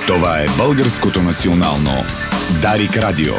Това е Българското национално Дарик Радио.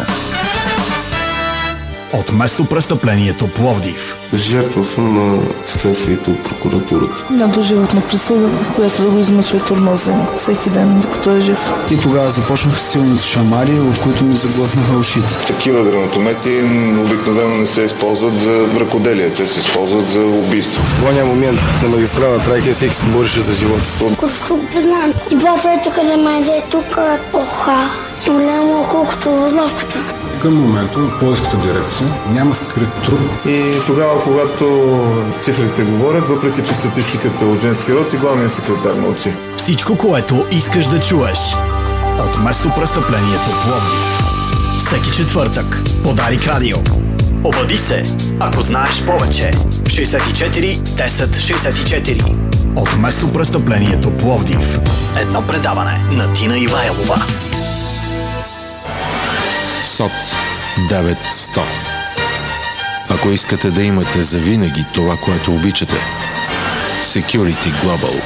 От местопрестъплението Пловдив. Жертва съм на следствието от прокуратурата. На доживотна присъда, която да го измъчва и тормози всеки ден, докато е жив. И тогава започнаха силните шамари, от които ми заглъхнаха ушите. Такива гранатомети обикновено не се използват за ръкоделие, те се използват за убийство. В този момент на магистрала Тракия всеки се бореше за живота си. Курсо го признавам. И баба е тук да ме иде тук. Оха, голямо колкото възлавката. Към момента от полската дирекция няма скрит труп. И тогава, когато цифрите говорят, въпреки че статистиката е от женски род и главният секретар мълчи. Всичко, което искаш да чуеш. От местопрестъплението Пловдив. Всеки четвъртък по Дарик Радио. Обади се, ако знаеш повече. 64 10 64. От местопрестъплението Пловдив. Едно предаване на Тина Ивайлова. СОТ 900. Ако искате да имате завинаги това, което обичате. Security Global.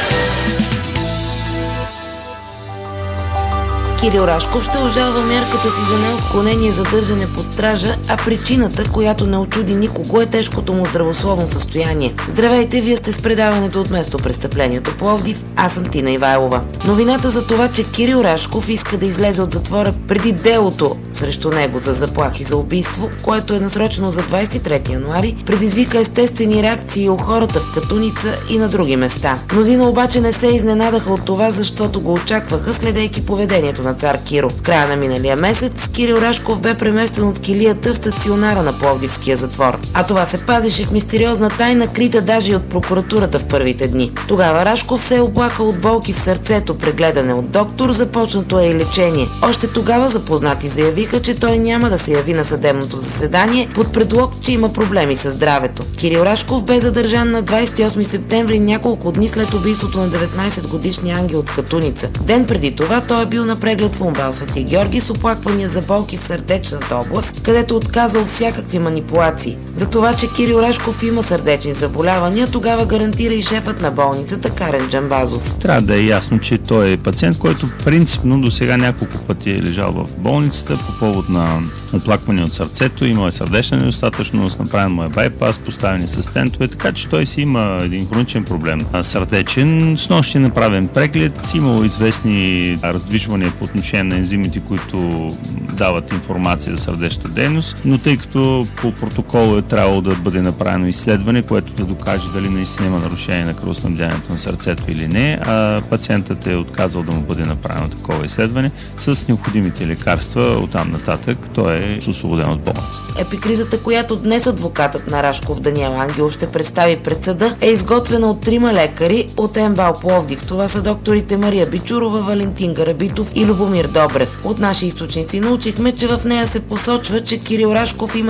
Кирил Рашков ще обжалва мярката си за неотклонение задържане под стража, а причината, която не очуди никого, е тежкото му здравословно състояние. Здравейте, вие сте с предаването от местопрестъплението Пловдив. Аз съм Тина Ивайлова. Новината за това, че Кирил Рашков иска да излезе от затвора преди делото срещу него за заплахи за убийство, което е насрочено за 23 януари, предизвика естествени реакции у хората в Катуница и на други места. Мнозина обаче не се изненадаха от това, защото го очакваха, следейки поведението на цар Киро. В края на миналия месец Кирил Рашков бе преместен от килията в стационара на Пловдивския затвор. А това се пазеше в мистериозна тайна, крита даже и от прокуратурата в първите дни. Тогава Рашков се е оплакал от болки в сърцето, прегледане от доктор, започнато е и лечение. Още тогава запознати заявиха, че той няма да се яви на съдебното заседание под предлог, че има проблеми със здравето. Кирил Рашков бе задържан на 28 септември, няколко дни след убийството на 19-годишния Ангел от Катуница. Ден преди това той е бил на преглед в УМБАЛ Свети Георги с оплаквания за болки в сърдечната област, където отказал всякакви манипулации. За това, че Кирил Рашков има сърдечни заболявания, тогава гарантира и шефът на болницата Карен Джамбазов. Трябва да е ясно, че той е пациент, който принципно до сега няколко пъти е лежал в болницата по повод на оплакване от сърцето, имал е сърдечна недостатъчност, направен му е байпас, поставени са стентове, така че той си има един хроничен проблем. Сърдечен, с нощи направен преглед, имало известни раздвижвания по отношение на ензимите, които дават информация за сърдечната дейност, но тъй като по протокол е трябвало да бъде направено изследване, което да докаже дали наистина има нарушение на кръвоснабдяването на сърцето или не, а пациентът е отказал да му бъде направено такова изследване с необходимите лекарства, оттам нататък той е освободен от болницата. Епикризата, която днес адвокатът на Рашков Даниел Ангелов ще представи пред съда, е изготвена от 3 лекари от МБАЛ Пловдив. Това са докторите Мария Бичурова, Валентин Гарабитов и Любомир Добрев. От наши източници научихме, че в нея се посочва, че Кирил Рашков има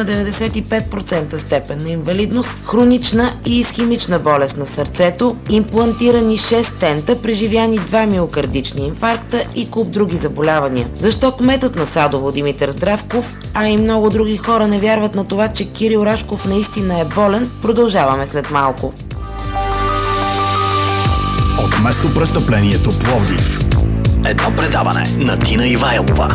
95% степен на инвалидност, хронична и исхемична болест на сърцето, имплантирани 6 стента, преживяни 2 миокардични инфаркта и куп други заболявания. Защо кметът на Садово Димитър Здравков, а и много други хора не вярват на това, че Кирил Рашков наистина е болен, продължаваме след малко. От местопрестъплението Пловдив. Едно предаване на Тина Ивайлова.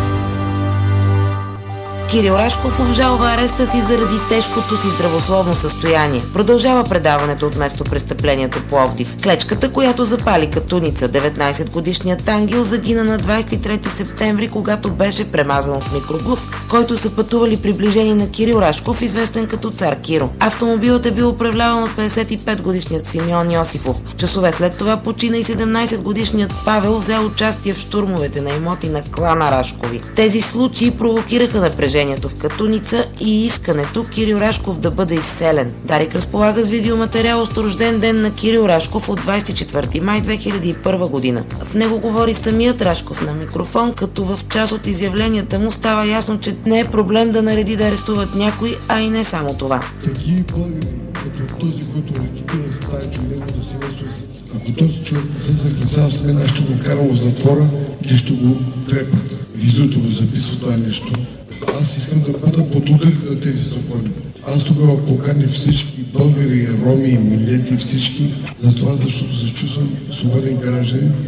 Кирил Рашков обжалва ареста си заради тежкото си здравословно състояние. Продължава предаването от местопрестъплението Пловдив. Клечката, която запали Катуница, 19-годишният Ангел загина на 23 септември, когато беше премазан от микробус, в който са пътували приближени на Кирил Рашков, известен като цар Киро. Автомобилът е бил управляван от 55-годишният Симеон Йосифов. Часове след това почина и 17-годишният Павел, взел участие в щурмовете на имоти на клана Рашкови. Тези случаи провокираха напрежението в Катуница и искането Кирил Рашков да бъде изселен. Дарик разполага с видеоматериал от рожден ден на Кирил Рашков от 24 май 2001 година. В него говори самият Рашков на микрофон, като в част от изявленията му става ясно, че не е проблем да нареди да арестуват някой, а и не само това. Такива българи, като този, който рекетира с тази човека до семейството си, ако този човек не се съгласява с мен, аз ще го карам в затвора или ще го трепа. Визуто го записва това нещо. Аз искам да бъда под ударите на тези закони. Аз тогава поканя всички българи, роми, милети, всички, за това, защото се чувствам свободен гражданин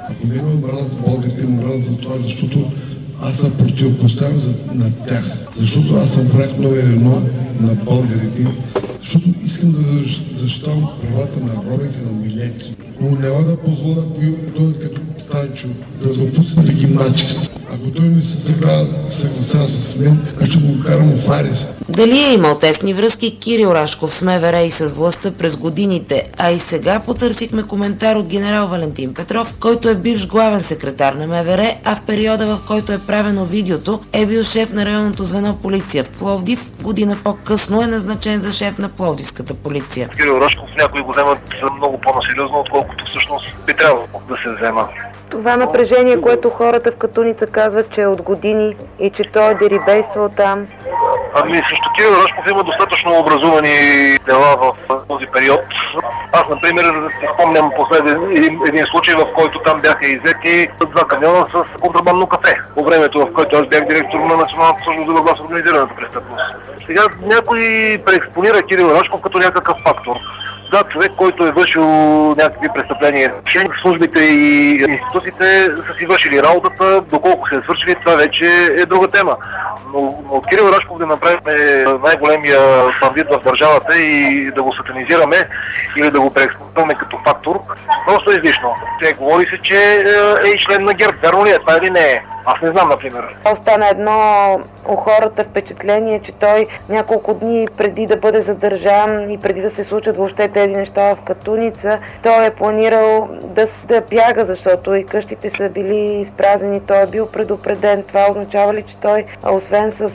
Ако не ме мразят българите, ме мразят за това, защото аз съм противопоставен на тях. Защото аз съм враг номер 1 на българите. Защото искам да защитавам правата на ромите, на милети. Но няма да позволя, ако дойде като Станчо, да допусне да ги мачкат. Ако той не се съгласява с мен, аз ще го карам в арест. Дали е имал тесни връзки Кирил Рашков с МВР и с властта през годините, а и сега потърсихме коментар от генерал Валентин Петров, който е бивш главен секретар на МВР, а в периода, в който е правено видеото, е бил шеф на районното звено полиция в Пловдив. Година по-късно е назначен за шеф на Пловдивската полиция. Кирил Рашков някои го вземат много по-насериозно, отколкото всъщност би трябвало да се взема. Това напрежение, което хората в Катуница казват, че е от години и че той е дерибействал там. Ами също Кирил Рашков има достатъчно образувани дела в този период. Аз, например, спомням последен един случай, в който там бяха иззети 2 камиона с контрабандно кафе. По времето, в който аз бях директор на Националната служба за борба с организираната престъпност. Сега някой преекспонира Кирил Рашков като някакъв фактор. Да, човек, който е вършил някакви престъпления. Службите и институциите са си вършили работата, доколко се е свършили, това вече е друга тема. Но от Кирил Рашков да направим най-големия бандит в държавата и да го сатанизираме или да го преекспонираме като фактор, просто е излишно. Говори се, че е и член на ГЕРБ. Верно ли е това или не е? Аз не знам, например. Остана едно у хората впечатление, че той няколко дни преди да бъде задържан и преди да се случат въобще тези неща в Катуница, той е планирал да бяга, защото и къщите са били изпразнени, той е бил предупреден. Това означава ли, че той, освен с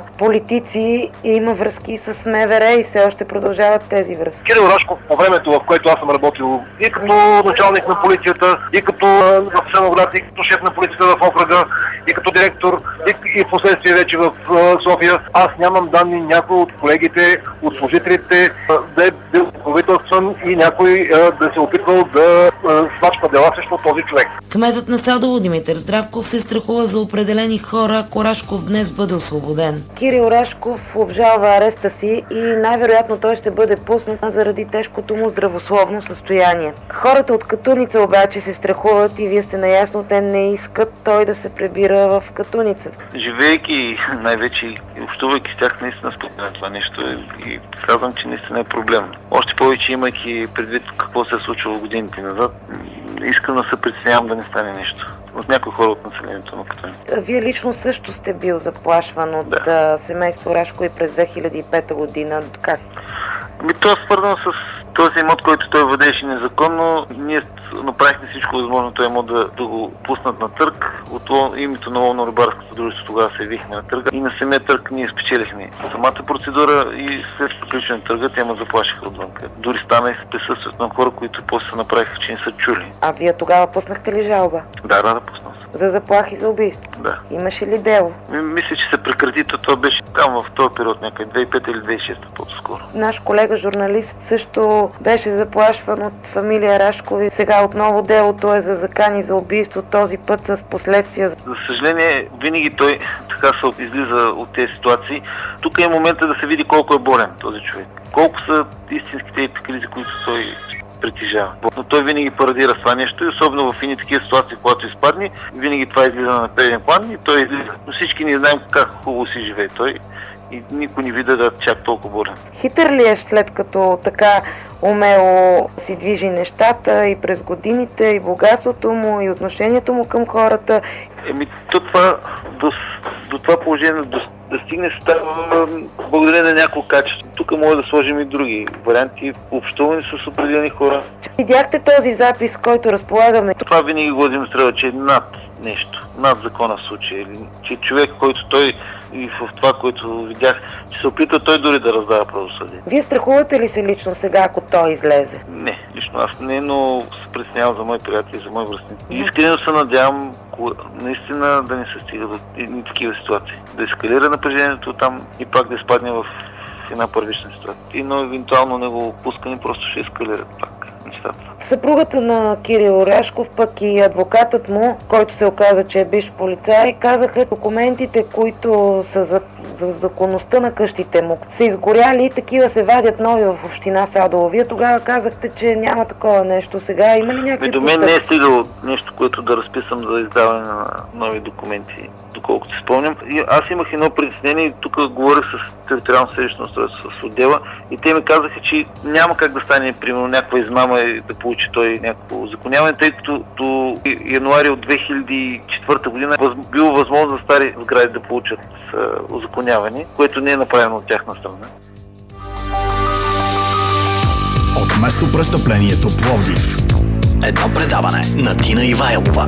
политици, има връзки с МВР и все още продължават тези връзки? Кирил Рашков, по времето, в което аз съм работил и като началник на полицията, и като в Сеноград, и като шеф на полицията в окръга, и като директор, и в последствие вече в София, аз нямам данни някой от колегите, от служителите да е бил правителствен и някой да се опитвал да свачва дела срещу този човек. Кметът на Садово Димитър Здравков се страхува за определени хора, ако Рашков днес бъде освободен. Кирил Рашков обжалва ареста си и най-вероятно той ще бъде пуснат заради тежкото му здравословно състояние. Хората от Катуница обаче се страхуват и вие сте наясно, те не искат той да се прибира в Катуница. Живеейки най-вече и общувайки с тях, наистина споделям това нещо и казвам, че наистина е проблем. Още повече, имайки предвид какво се е случило годините назад, искам да се притеснявам да не стане нещо от някои хора от населението на Катуница. Вие лично също сте бил заплашван от семейство Рашко и през 2005 година. Как? Това е свързано с този имот, който той владееше незаконно. Ние направихме всичко възможно този имот да го пуснат на търг. От името на ловно-рибарското дружество тогава се явихме на търга и на самия търг ние спечелихме самата процедура и след приключване на търга те ме заплашиха отвън. Дори стана и с присъствието на хора, които после се направиха, че не са чули. А вие тогава пуснахте ли жалба? Да, пуснах. За заплахи за убийство? Да. Имаше ли дело? Мисля, че се прекрати, това беше там в този период, някъде 2005 или 2006 по-скоро. Наш колега журналист също беше заплашван от фамилия Рашкови. Сега отново делото е за закани за убийство, този път с последствия. За съжаление, винаги той така се излиза от тези ситуации. Тук е момента да се види колко е болен този човек. Колко са истинските епикризи, които той притежава. Но той винаги парадира това нещо и особено в едни такива ситуации, когато изпадне, винаги това излиза на преден план и той излиза. Но всички не знаем как хубаво си живее той и никой не вида да чак толкова болен. Хитър ли е, след като така умело си движи нещата и през годините, и богатството му, и отношението му към хората? До това положение да стигне става благодарение на няколко качества. Тук може да сложим и други варианти, общуване с определени хора. Видяхте този запис, който разполагаме? Това винаги го демонстрира, че е над нещо, над закона в случая. Че човек, който той и в това, което видях, че се опита той дори да раздава правосъдие. Вие страхувате ли се лично сега, ако той излезе? Не, лично аз не, но се притеснявам за мои приятели, за мои връстници. Искрено се надявам наистина да не се стига до такива ситуации. Да ескалира напрежението там и пак да изпадне в една първична ситуация. Но евентуално негово пускане просто ще ескалира пак нещата. Съпругата на Кирил Рашков, пък и адвокатът му, който се оказа, че е бивш полицай, казаха, документите, които са за законността на къщите му са изгоряли и такива се вадят нови в община Садово. Вие тогава казахте, че няма такова нещо. Сега има ли някакви... До мен не е стигало нещо, което да разписам за издаване на нови документи, доколкото си спомням. И аз имах едно притеснение, тук говорих с териториално селищно устройство, с отдела, и те ми казаха, че няма как да стане, примерно, някаква измама и да получи той някакво узаконяване, тъй като до януари от 2004 година било възможно за стари сгради да получат узаконяване, което не е направено от тяхна страна. От местопрестъплението Пловдив. Едно предаване на Тина Ивайлова.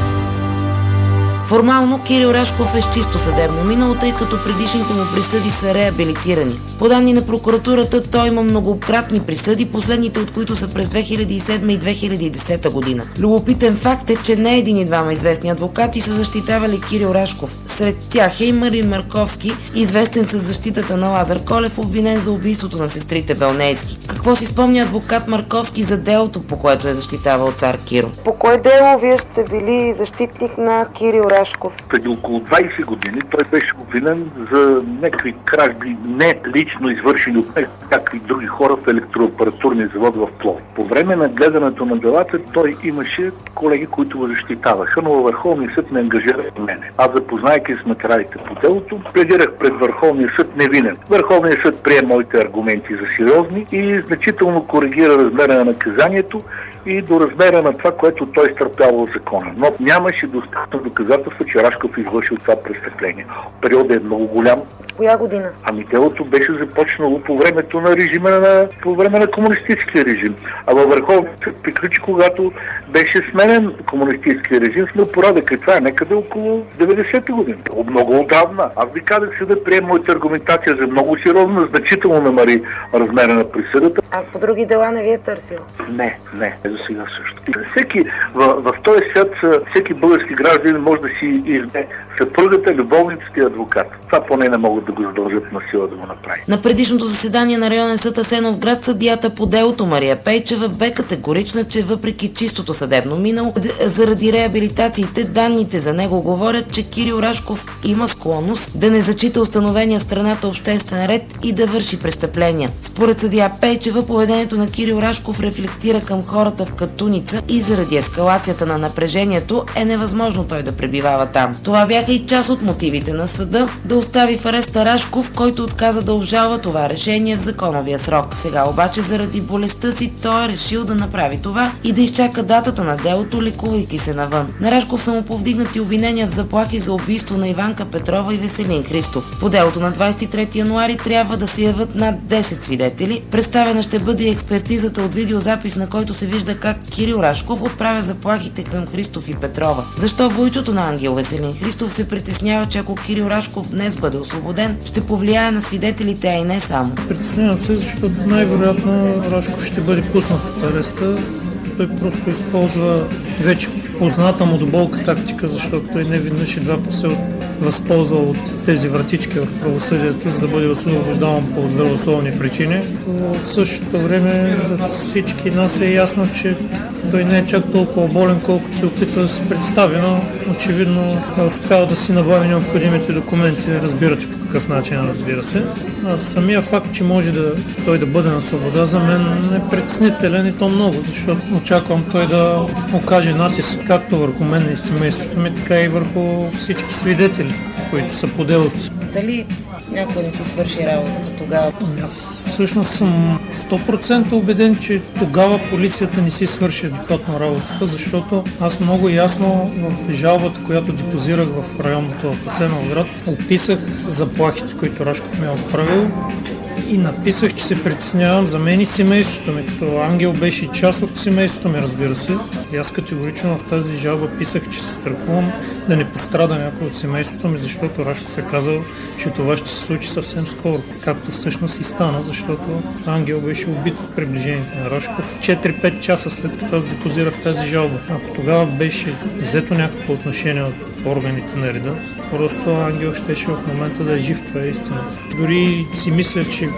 Формално Кирил Рашков е с чисто съдебно минало, тъй като предишните му присъди са реабилитирани. По данни на прокуратурата, той има многократни присъди, последните от които са през 2007 и 2010 година. Любопитен факт е, че не един и двама известни адвокати са защитавали Кирил Рашков. Сред тях е и Марин Марковски, известен с защитата на Лазар Колев, обвинен за убийството на сестрите Белнейски. Какво си спомня адвокат Марковски за делото, по което е защитавал цар Киро? По кое дело вие сте били защитник на Кирил Рашков? Преди около 20 години той беше обвинен за някакви кражби, не лично извършени от някакви други хора в електроапаратурния завод в Пловдив. По време на гледането на делата той имаше колеги, които го защитаваха, но във Върховния съд не ангажира мене. Аз, запознайки с материалите по делото, пледирах пред Върховния съд невинен. Върховния съд прие моите аргументи за сериозни и значително коригира размера на наказанието и до размера на това, което той изтърпява от закона. Но нямаше достатъчно доказателство, че Рашков извършил това престъпление. Периодът е много голям. Коя година? Ами делото беше започнало по времето на по време на комунистическия режим. А във Върховния съд приключи, когато беше сменен комунистическия режим с непорадък. И това е някъде около 90-ти години. Много отдавна. Аз ви казах, съда приема моята аргументация за много сериозно, значително намали размера на присъдата. А по други дела не ви е търсил? Не, за сега също. Всеки в този свят, всеки български гражданин може да си изде съпругата, любовницата и адвокат. Това поне не могат да го задължат на сила да го направи. На предишното заседание на районен съд Асеновград съдията по делото Мария Пейчева бе категорична, че въпреки чистото съдебно минало, заради реабилитациите, данните за него говорят, че Кирил Рашков има склонност да не зачита установения в страната обществен ред и да върши престъпления. Според съдия Пейчева, поведението на Кирил Рашков рефлектира към хората в Катуница и заради ескалацията на напрежението е невъзможно той да пребивава там. Това бяха и част от мотивите на съда да остави в ареста Рашков, който отказа да обжалва това решение в законовия срок. Сега обаче заради болестта си той е решил да направи това и да изчака датата на делото, лекувайки се навън. На Рашков са му повдигнати обвинения в заплахи за убийство на Иванка Петрова и Веселин Христов. По делото на 23 януари трябва да се явят над 10 свидетели. Представена ще бъде и експертизата от видеозапис, на който се вижда как Кирил Рашков отправя заплахите към Христов и Петрова. Защо войчото на Ангел Веселин Христов се притеснява, че ако Кирил Рашков днес бъде освободен, ще повлияе на свидетелите, а и не само? Притеснявам се, защото най-вероятно Рашков ще бъде пуснат от ареста. Той просто използва вече позната му до болка тактика, защото той не веднъж и два пъти се възползвал от тези вратички в правосъдието, за да бъде освобождаван по здравословни причини. В същото време за всички нас е ясно, че той не е чак толкова болен, колкото се опитва да се представи, но очевидно е успял да си набави необходимите документи. Разбирате по какъв начин, разбира се. А самия факт, че може той да бъде на свобода, за мен е притеснителен и то много, защото очаквам той да окаже натиск както върху мен и семейството ми, така и върху всички свидетели, които са по делото. Дали някой не си свърши работата тогава? Аз всъщност съм 100% убеден, че тогава полицията не си свърши адекватно работата, защото аз много ясно в жалбата, която депозирах в районното в Асеновград, описах заплахите, които Рашков ми е отправил и написах, че се притеснявам за мен и семейството ми, като Ангел беше и част от семейството ми, разбира се. И аз категорично в тази жалба писах, че се страхувам да не пострада някой от семейството ми, защото Рашков е казал, че това ще се случи съвсем скоро. Както всъщност и стана, защото Ангел беше убит от приближението на Рашков 4-5 часа след като аз депозирах тази жалба. Ако тогава беше взето някакво отношение от органите на реда, просто Ангел щеше в момента да е жив, това е истината. Дори си мисля, че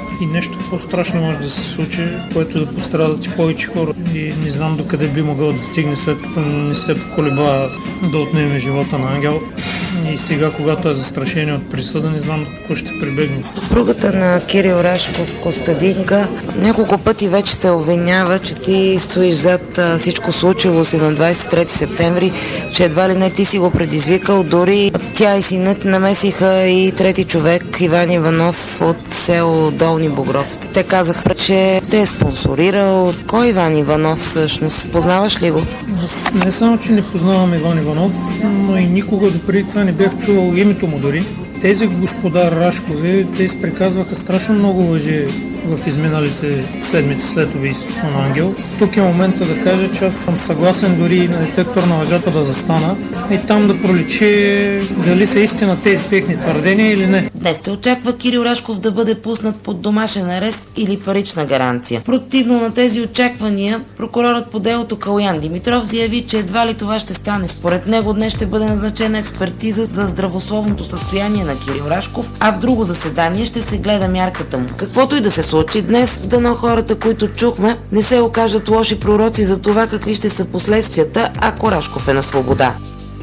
и нещо по-страшно може да се случи, което да пострадат и повече хора. И не знам докъде би могъл да стигне, след като не се поколеба да отнеме живота на Ангел. И сега, когато е застрашен от присъда, не знам какво ще прибегне. Съпругата на Кирил Рашков, Костадинка, няколко пъти вече те обвинява, че ти стоиш зад всичко случило се на 23 септември, че едва ли не ти си го предизвикал, дори тя и синът намесиха и трети човек, Иван Иванов от село Долни Богров. Те казаха, че те е спонсорирал. Кой Иван Иванов всъщност? Познаваш ли го? Не само, че не познавам Иван Иванов, но и никога допреди това не бях чувал името му дори. Тези господа Рашкови, те изприказваха страшно много лъжи в изминалите седмици след убийството на Ангел. Тук е момента да кажа, че аз съм съгласен дори на детектор на лъжата да застана и там да проличи дали са истина тези техни твърдения или не. Днес се очаква Кирил Рашков да бъде пуснат под домашен арест или парична гаранция. Противно на тези очаквания, прокурорът по делото Калоян Димитров заяви, че едва ли това ще стане. Според него днес ще бъде назначена експертиза за здравословното състояние на Кирил Рашков, а в друго заседание ще се гледа мярката му. Каквото и да се случи днес, дано хората, които чухме, не се окажат лоши пророци за това какви ще са последствията, ако Рашков е на свобода.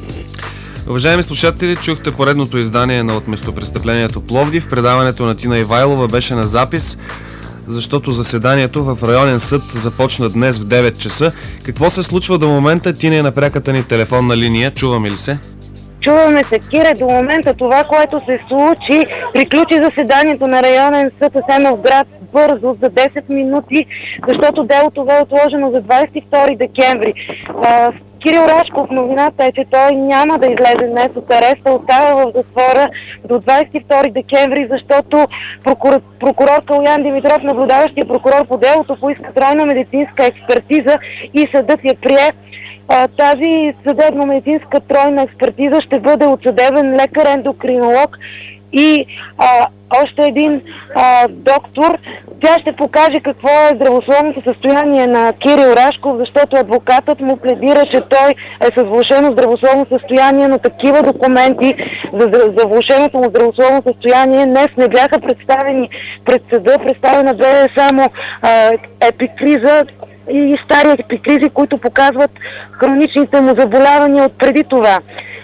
Уважаеми слушатели, чухте поредното издание на От местопрестъплението Пловдив. Предаването на Тина Ивайлова беше на запис, защото заседанието в районен съд започна днес в 9 часа. Какво се случва до момента? Тина е на пряката ни телефонна линия. Чуваме ли се? Чуваме се, Кире. До момента това, което се случи, приключи заседанието на районен съд Асеновград бързо за 10 минути, защото делото бе отложено за 22 декември. Кирил Рашков, новината е, че той няма да излезе днес от ареста, остава в затвора до 22 декември, защото прокурор Калоян Димитров, наблюдаващия прокурор по делото, поиска тройна медицинска експертиза и съдът я прие. Тази съдебно-медицинска тройна експертиза ще бъде от съдебен лекар, ендокринолог и още един доктор. Тя ще покаже какво е здравословното състояние на Кирил Рашков, защото адвокатът му пледира, че той е с влошено здравословно състояние, но такива документи за влошеното му здравословно състояние днес не бяха представени пред съда. Представена бе само епикриза и стари епикризи, които показват хроничните му заболявания от преди това.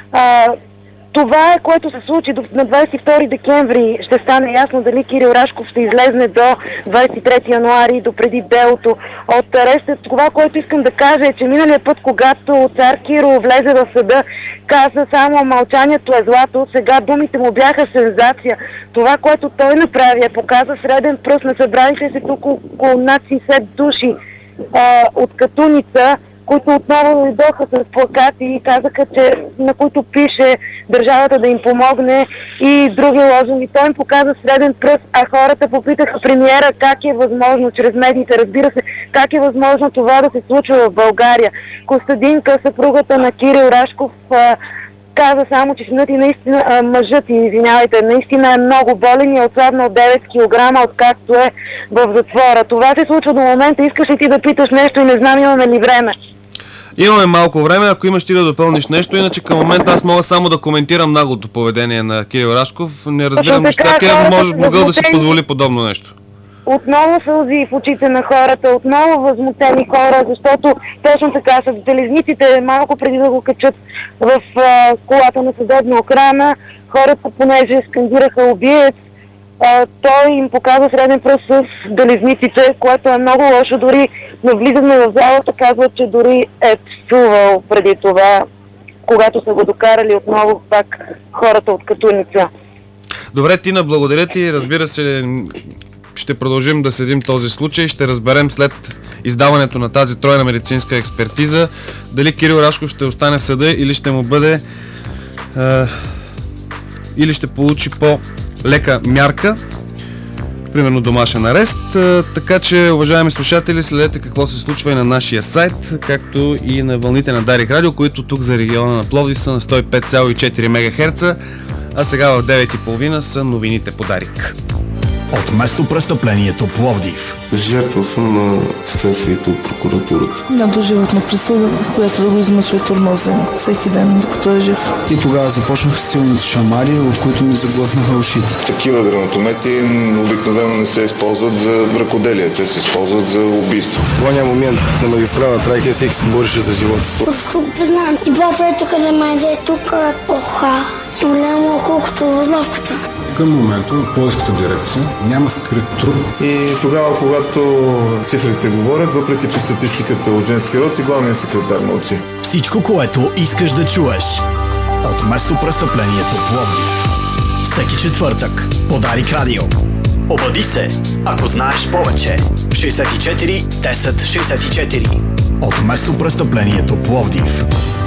Това е, което се случи на 22 декември. Ще стане ясно дали Кирил Рашков ще излезне до 23 януари, до преди делото от ареста. Това, което искам да кажа е, че миналия път, когато цар Киро влезе в съда, каза само мълчанието е злато. Сега думите му бяха сензация. Това, което той направи, показа среден пръст на събраните се тук около над 60 души от Катуница, които отново дойдоха с плакати и казаха, че на които пише държавата да им помогне и други лозунги. Той им показа среден пръст, а хората попитаха премиера как е възможно, чрез медиите, разбира се, как е възможно това да се случва в България. Костадинка, съпругата на Кирил Рашков, каза само, че синът и наистина, мъжът наистина е много болен и е отслабнал 9 кг, откакто е в затвора. Това се случва до момента. Искаш ли ти да питаш нещо и не знам имаме ли време? Имаме малко време, ако имаш ти да допълниш нещо, иначе към момента аз мога само да коментирам наглото поведение на Кирил Рашков. Не разбирам как е могъл да си позволи подобно нещо. Отново сълзи в очите на хората, отново възмутени хора, защото точно така с белезниците, малко преди да го качат в колата на съдебна охрана, хората, понеже скандираха убиец, той им показва среден пръст с белезниците, което е много лошо. Дори на влизане в залата казват, че дори е псувал преди това, когато са го докарали отново пак хората от Катуница. Добре, Тина, благодаря ти. Разбира се, ще продължим да следим този случай. Ще разберем след издаването на тази тройна медицинска експертиза дали Кирил Рашков ще остане в съда или ще му бъде или ще получи по-лека мярка, примерно домашен арест. Така че, уважаеми слушатели, следете какво се случва и на нашия сайт, както и на вълните на Дарик Радио, които тук за региона на Пловдив са на 105,4 МГц, а сега в 9:30 са новините по Дарик. От местопрестъплението Пловдив. Жертва съм на следствието от прокуратурата. Да, доживотна присъда, която да го измъчва и тормози всеки ден, докато е жив. И тогава започнаха силните шамари, от които ми заглъхнаха ушите. Такива гранатомети обикновено не се използват за ръкоделие, те се използват за убийство. В плания момент на магистрала Трайка всеки се бореше за живота си. Просто го признавам. И баба ето къде майде тук, оха, голямо колкото възлавката. Към момента полската дирекция няма скрит труп. И тогава, когато цифрите говорят, въпреки че статистиката от женски род и главният секретар мълчи. Всичко, което искаш да чуеш. От местопрестъплението Пловдив. Всеки четвъртък по Дарик Радио. Обади се, ако знаеш повече. 64 10 64. От местопрестъплението Пловдив.